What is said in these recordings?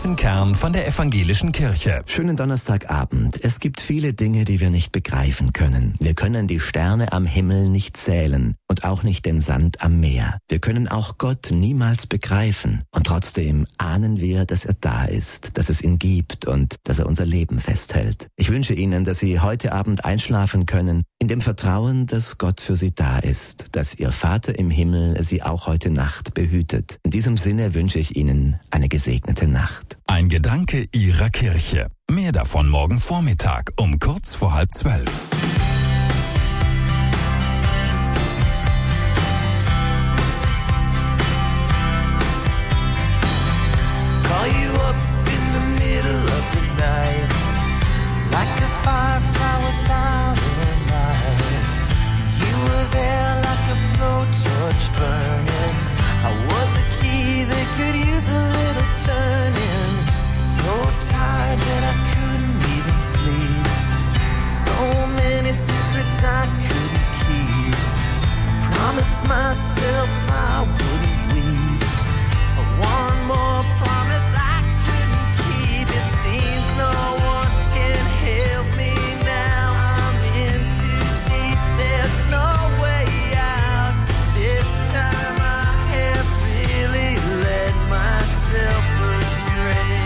Steffen Kern von der Evangelischen Kirche. Schönen Donnerstagabend. Es gibt viele Dinge, die wir nicht begreifen können. Wir können die Sterne am Himmel nicht zählen und auch nicht den Sand am Meer. Wir können auch Gott niemals begreifen. Und trotzdem ahnen wir, dass er da ist, dass es ihn gibt und dass er unser Leben festhält. Ich wünsche Ihnen, dass Sie heute Abend einschlafen können, in dem Vertrauen, dass Gott für Sie da ist, dass Ihr Vater im Himmel Sie auch heute Nacht behütet. In diesem Sinne wünsche ich Ihnen eine gesegnete Nacht. Ein Gedanke Ihrer Kirche. Mehr davon morgen Vormittag um kurz vor 11:30. Call you up in the middle of the night, like a firefly without a light. You were there like a blowtorch burning. I was a key that could use a little turning. So tired that I couldn't even sleep. So many secrets I couldn't keep. I promised myself I wouldn't weep. One more promise I couldn't keep. It seems no one can help me now. I'm in too deep. There's no way out. This time I have really let myself astray.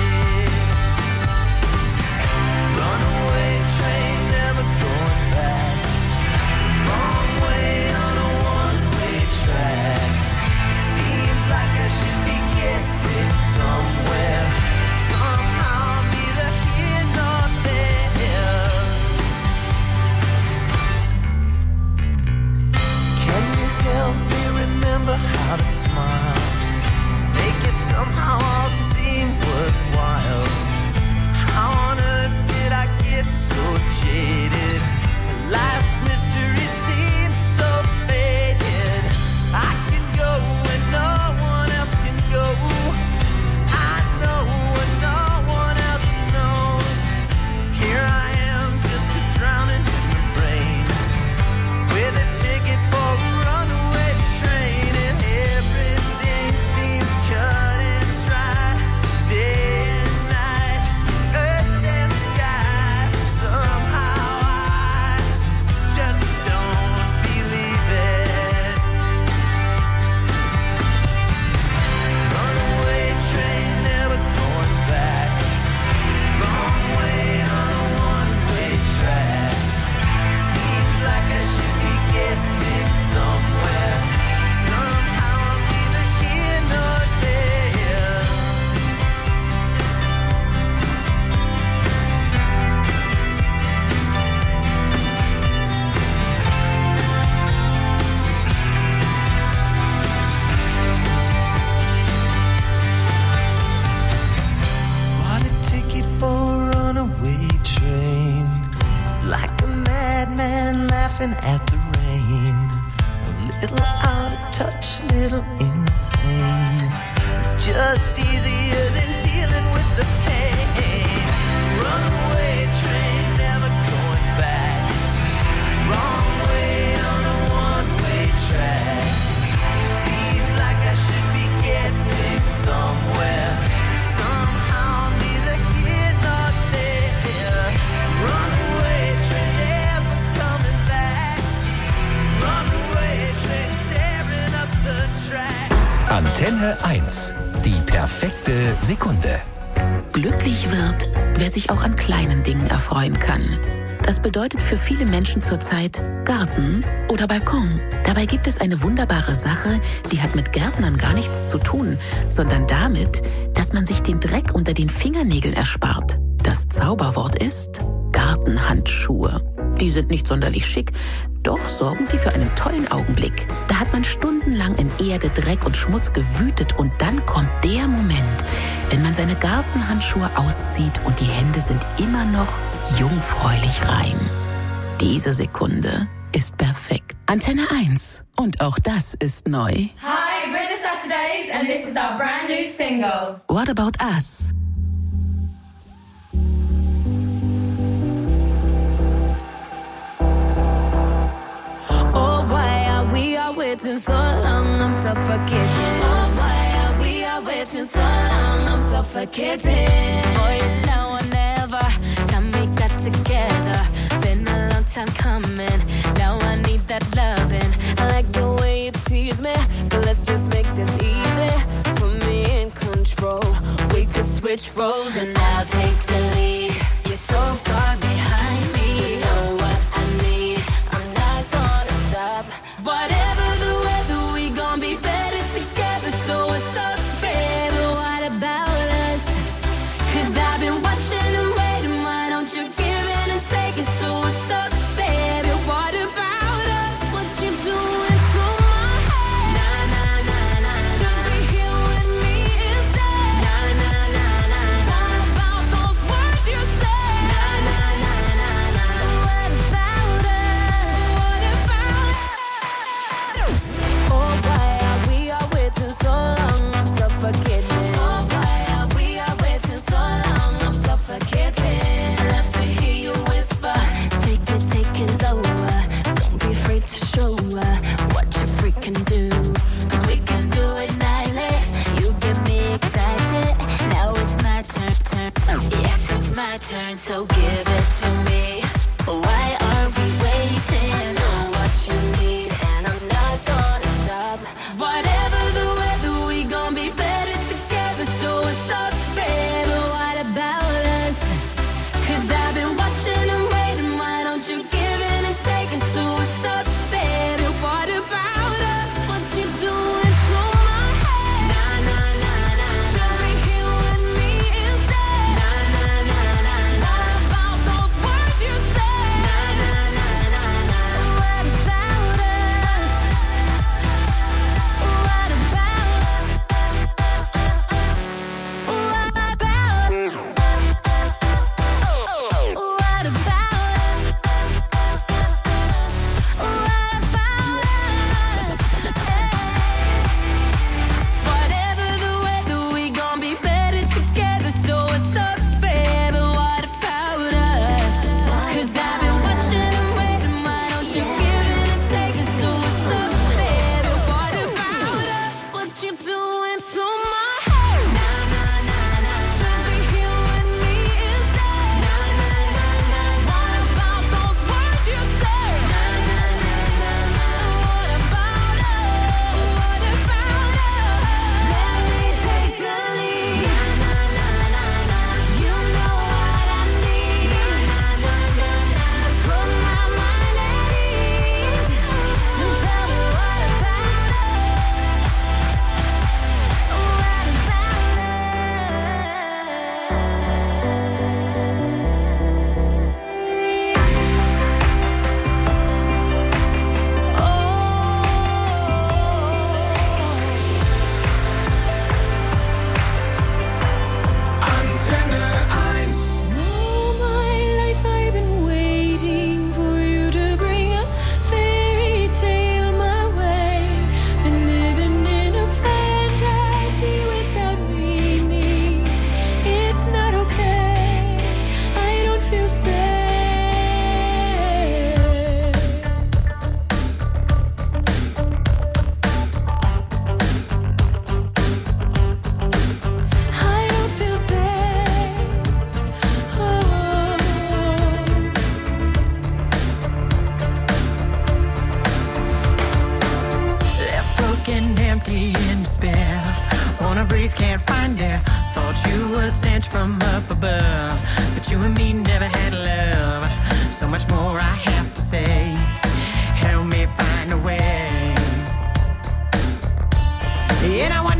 Runaway train, never going back. Wrong way on a one-way track. Seems like I should be getting somewhere. Somehow I'm neither here nor there. Can you help me remember how to smile? Make it somehow all seem worthwhile. How on earth did I get so jaded? Life's mystery seems so faded. I can go when no one else can go. I know what no one else knows. Here I am, just a drowning in the rain, with a ticket for a runaway train, and everything seems cut and dry. Day and night, earth and sky. Somehow I just don't believe it. Runaway train, never going back. Wrong way on a one-way track. Seems like I should be getting somewhere. Somehow I'm neither here nor there. Bought a ticket for a runaway train, like a madman laughing at the rain. A little out of touch, little insane. It's just easier than dealing with the pain. Runaway train, never going back. Wrong way on a one-way track. Seems like I should be getting somewhere. Somehow I'm neither here nor there. Runaway train, never coming back. Runaway train, tearing up the track. Antenne 1. Die perfekte Sekunde. Glücklich wird, wer sich auch an kleinen Dingen erfreuen kann. Das bedeutet für viele Menschen zurzeit Garten oder Balkon. Dabei gibt es eine wunderbare Sache, die hat mit Gärtnern gar nichts zu tun, sondern damit, dass man sich den Dreck unter den Fingernägeln erspart. Das Zauberwort ist Gartenhandschuhe. Die sind nicht sonderlich schick, doch sorgen sie für einen tollen Augenblick. Da hat man stundenlang in Erde, Dreck und Schmutz gewütet und dann kommt der Moment, wenn man seine Gartenhandschuhe auszieht und die Hände sind immer noch jungfräulich rein. Diese Sekunde ist perfekt. Antenne 1. Und auch das ist neu. Hi, we're the Saturdays and this is our brand new single. What About Us? Oh, why are we all waiting so long? I'm suffocating. Oh, why are we all waiting so long? I'm I'm suffocating. Boy, it's now or never. Time we got together. Been a long time coming. Now I need that loving. I like the way you tease me, but let's just make this easy. Put me in control. We could switch roles and I'll take the lead. You're so far behind me. You know what I need. I'm not gonna stop. Whatever the weather, we gon' be better together. So what's up, baby? What about us? 'Cause I've been watching and waiting. Why don't you give in and take it? So what's up, baby? What about us? What you doing to my head? Nah, nah, nah, nah. Should be here with me instead. Nah, nah, nah, nah. What about those words you said? Nah, nah, nah, nah, nah. What about us? What about us? Oh, why are we are waiting so long? I'm suffocating. Oh, why are we are waiting so long? I'm suffocating. I love to hear you whisper. Take it lower. Don't be afraid to show what you freaking do. 'Cause we can do it nightly. You get me excited. Now it's my turn. Yes, it's my turn. So give it to me. Why are we waiting? Know what you need, and I'm not gonna stop. Whatever the weather, we gon' be better together. So what's up, baby? What about us? 'Cause I've been watching and waiting. Why don't you give in and take it? So what's up, baby? What about us? What you doing to my head? Nah, nah, nah, nah. Should be here with me instead. Nah, nah, nah, nah. What about those words you said? Nah, nah, nah, nah, nah. What about us? What about us? What about us? What about us? Whatever the weather, we gon' be better together. So what's up, baby? What about us? 'Cause I've been watching and waiting. Why don't you give in and take it? So what's up, baby? What about us? What you doing to my head? Nah, nah, nah, nah. Should be here with me instead. Nah, nah, nah, nah. What about those words you said? Nah, nah, nah, nah, nah. What about us? What about us? Let me take the lead. Nah, nah, nah, nah, nah. You know what I need. Nah, nah, nah, nah, nah. Put my mind at ease. And tell me what about us? What about Antenne 1. All my life I've been waiting for you to bring a fairy tale my way. Been living in a fantasy without meaning. It's not okay. I don't feel safe. I don't feel safe. Oh. Left broken, empty, in despair. Wanna breathe, can't find air. Thought you were sent from up above, but you and me never had love. So much more I have to say. Help me find a way. And I